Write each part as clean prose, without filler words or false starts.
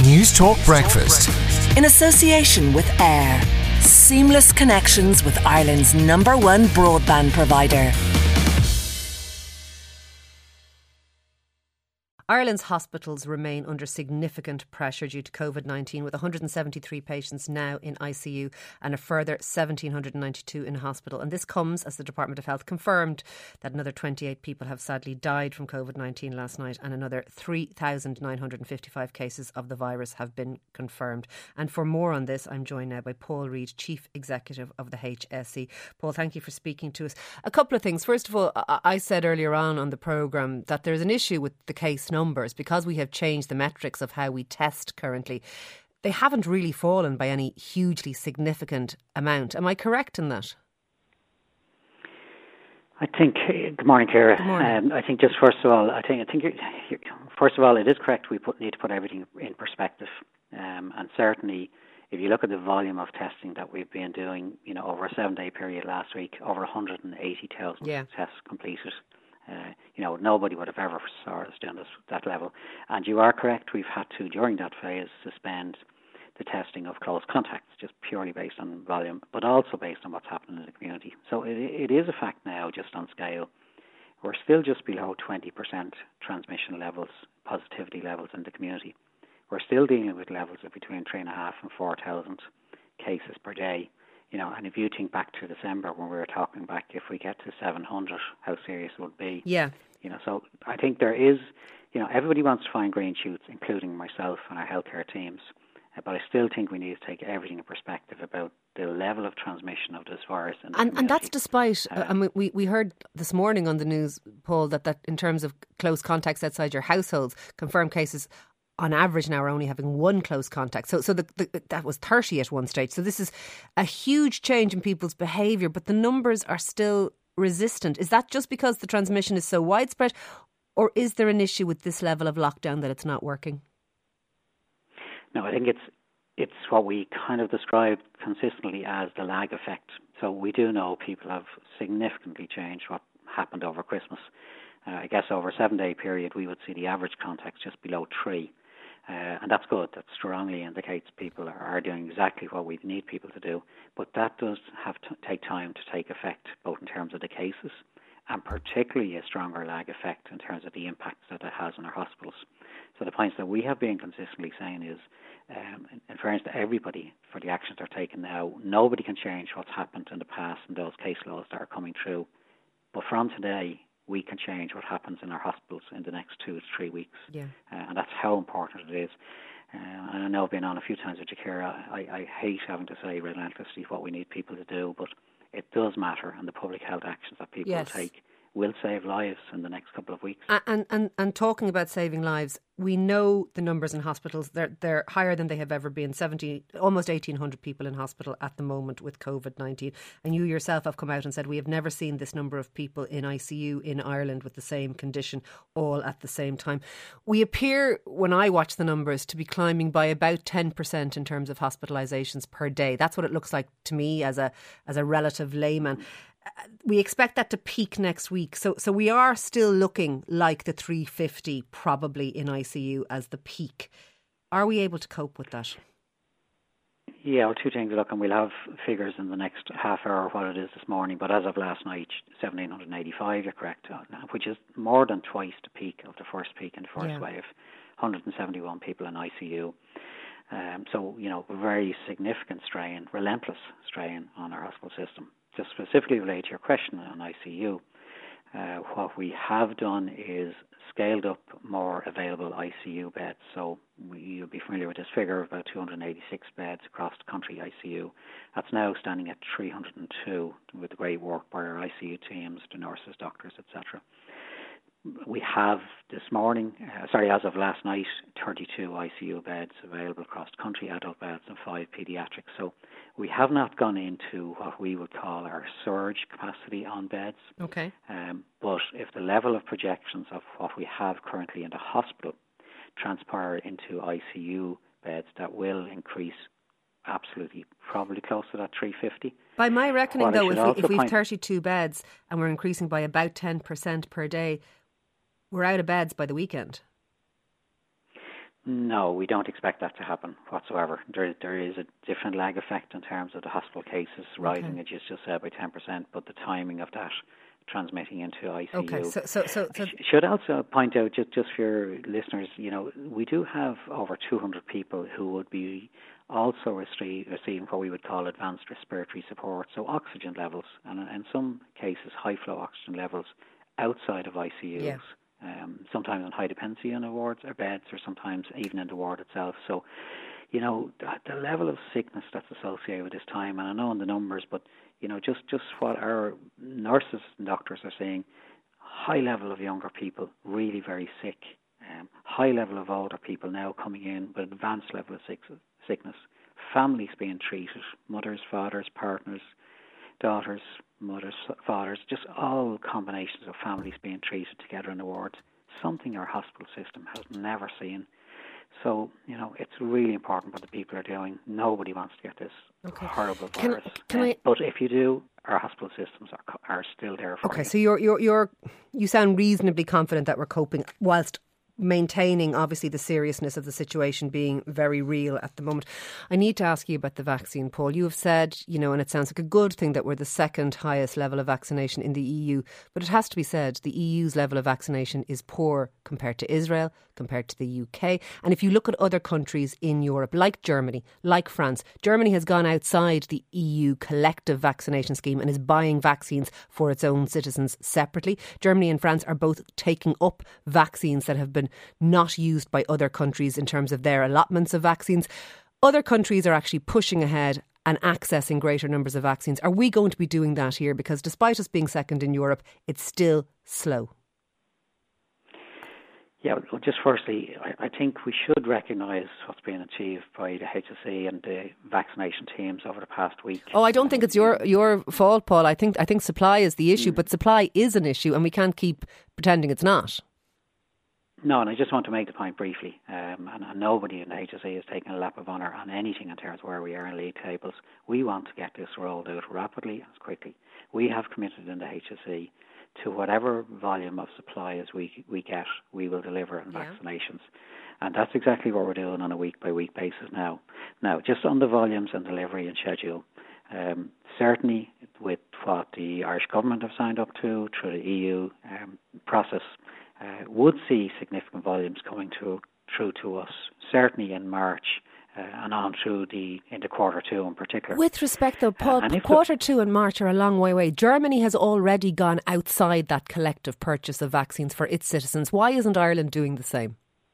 News Talk Breakfast. In association with AIR. Seamless connections with Ireland's #1 broadband provider. Ireland's hospitals remain under significant pressure due to COVID-19, with 173 patients now in ICU and a further 1,792 in hospital. And this comes as the Department of Health confirmed that another 28 people have sadly died from COVID-19 last night, and another 3,955 cases of the virus have been confirmed. And for more on this, I'm joined now by Paul Reid, Chief Executive of the HSE. Paul, thank you for speaking to us. A couple of things. First of all, I said earlier on the programme that there's an issue with the case numbers because we have changed the metrics of how we test currently. They haven't really fallen by any hugely significant amount. Am I correct in that? I think. Good morning, Ciara. Good morning. I think just first of all, first of all, it is correct. We need to put everything in perspective, and certainly, if you look at the volume of testing that we've been doing, over a 7-day period last week, over 180,000 tests completed. Nobody would have ever saw us doing that level. And you are correct, we've had to, during that phase, suspend the testing of close contacts, just purely based on volume, but also based on what's happening in the community. So it is a fact now, just on scale. We're still just below 20% transmission levels, positivity levels in the community. We're still dealing with levels of between 3,500 and 4,000 cases per day. And if you think back to December when we were talking back, if we get to 700, how serious it would be. Yeah. So I think there is, everybody wants to find green shoots, including myself and our healthcare teams. But I still think we need to take everything in perspective about the level of transmission of this virus. And that's despite, we heard this morning on the news, Paul, that in terms of close contacts outside your households, confirmed cases on average now are only having one close contact. So that was 30 at one stage. So this is a huge change in people's behaviour, but the numbers are still resistant. Is that just because the transmission is so widespread, or is there an issue with this level of lockdown that it's not working? No, I think it's what we kind of describe consistently as the lag effect. So we do know people have significantly changed what happened over Christmas. I guess over a 7-day period we would see the average contacts just below 3. And that's good. That strongly indicates people are doing exactly what we need people to do. But that does have to take time to take effect, both in terms of the cases and particularly a stronger lag effect in terms of the impacts that it has on our hospitals. So the points that we have been consistently saying is, in fairness to everybody, for the actions they're taking now, nobody can change what's happened in the past and those case laws that are coming through. But from today, we can change what happens in our hospitals in the next 2 to 3 weeks. Yeah. And that's how important it is. And I know I've been on a few times with Ciara. I hate having to say relentlessly what we need people to do, but it does matter, and the public health actions that people will take will save lives in the next couple of weeks. And talking about saving lives, we know the numbers in hospitals, they're higher than they have ever been. Almost 1,800 people in hospital at the moment with COVID-19. And you yourself have come out and said we have never seen this number of people in ICU in Ireland with the same condition all at the same time. We appear, when I watch the numbers, to be climbing by about 10% in terms of hospitalisations per day. That's what it looks like to me as a relative layman. We expect that to peak next week. So we are still looking like the 350 probably in ICU as the peak. Are we able to cope with that? Yeah, well, two things. Look, and we'll have figures in the next half hour what it is this morning. But as of last night, 1,785, you're correct, which is more than twice the peak of the first peak in the first wave. 171 people in ICU. So, very significant strain, relentless strain on our hospital system. Just specifically related to your question on ICU, what we have done is scaled up more available ICU beds. So you'll be familiar with this figure of about 286 beds across the country ICU. That's now standing at 302 with the great work by our ICU teams, the nurses, doctors, etc. We have this morning, as of last night, 32 ICU beds available across the country, adult beds and 5 paediatrics. So we have not gone into what we would call our surge capacity on beds. Okay. But if the level of projections of what we have currently in the hospital transpire into ICU beds, that will increase absolutely, probably close to that 350. By my reckoning, though, if we've 32 beds and we're increasing by about 10% per day, we're out of beds by the weekend. No, we don't expect that to happen whatsoever. There is a different lag effect in terms of the hospital cases rising, as you just said, by 10%, but the timing of that transmitting into ICU. Okay, so should also point out, just for your listeners, we do have over 200 people who would be also receiving what we would call advanced respiratory support, so oxygen levels, and in some cases high flow oxygen levels outside of ICUs. Yeah. Sometimes in high dependency unit wards or beds, or sometimes even in the ward itself. So, the level of sickness that's associated with this time, and I know in the numbers, but just what our nurses and doctors are saying, high level of younger people really very sick, high level of older people now coming in with advanced level of sickness, families being treated, mothers, fathers, partners, daughters, mothers, fathers, just all combinations of families being treated together in the wards, something our hospital system has never seen. So, it's really important what the people are doing. Nobody wants to get this horrible virus. But if you do, our hospital systems are still there for you. Okay, so you sound reasonably confident that we're coping whilst maintaining, obviously, the seriousness of the situation being very real at the moment. I need to ask you about the vaccine, Paul. You have said, and it sounds like a good thing that we're the second highest level of vaccination in the EU, but it has to be said, the EU's level of vaccination is poor compared to Israel, compared to the UK. And if you look at other countries in Europe, like Germany, like France, Germany has gone outside the EU collective vaccination scheme and is buying vaccines for its own citizens separately. Germany and France are both taking up vaccines that have been not used by other countries in terms of their allotments of vaccines. Other countries are actually pushing ahead and accessing greater numbers of vaccines. Are we going to be doing that here? Because despite us being second in Europe, it's still slow. Yeah, well, just firstly, I think we should recognise what's been achieved by the HSE and the vaccination teams over the past week. Oh, I don't think it's your fault, Paul. I think supply is the issue, but supply is an issue and we can't keep pretending it's not. No, and I just want to make the point briefly, and nobody in the HSE is taking a lap of honour on anything in terms of where we are in league tables. We want to get this rolled out rapidly and as quickly. We have committed in the HSE to whatever volume of supply as we get, we will deliver in vaccinations. And that's exactly what we're doing on a week-by-week basis now. Now, just on the volumes and delivery and schedule, certainly with what the Irish government have signed up to through the EU process, would see significant volumes coming through to us, certainly in March and on through into quarter two in particular. With respect though, Paul, quarter two and March are a long way away. Germany has already gone outside that collective purchase of vaccines for its citizens. Why isn't Ireland doing the same?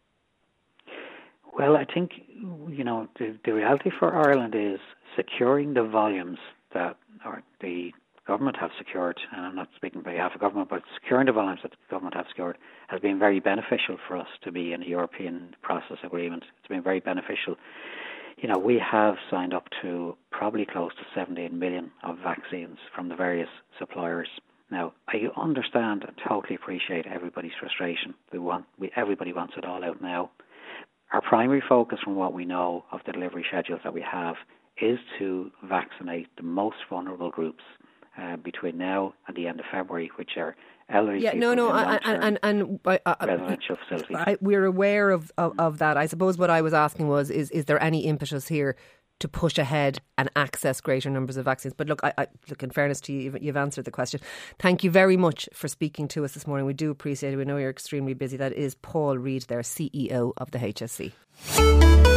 Well, I think, the reality for Ireland is securing the volumes that the government have secured, and I'm not speaking on behalf of government, but securing the volumes that the government have secured has been very beneficial for us to be in a European process agreement. It's been very beneficial. We have signed up to probably close to 17 million of vaccines from the various suppliers. Now, I understand and totally appreciate everybody's frustration. Everybody wants it all out now. Our primary focus from what we know of the delivery schedules that we have is to vaccinate the most vulnerable groups between now and the end of February, which are elderly people in residential facilities. We're aware of that. I suppose what I was asking was, is there any impetus here to push ahead and access greater numbers of vaccines? But look, look, in fairness to you, you've answered the question. Thank you very much for speaking to us this morning. We do appreciate it. We know you're extremely busy. That is Paul Reid, their CEO of the HSE.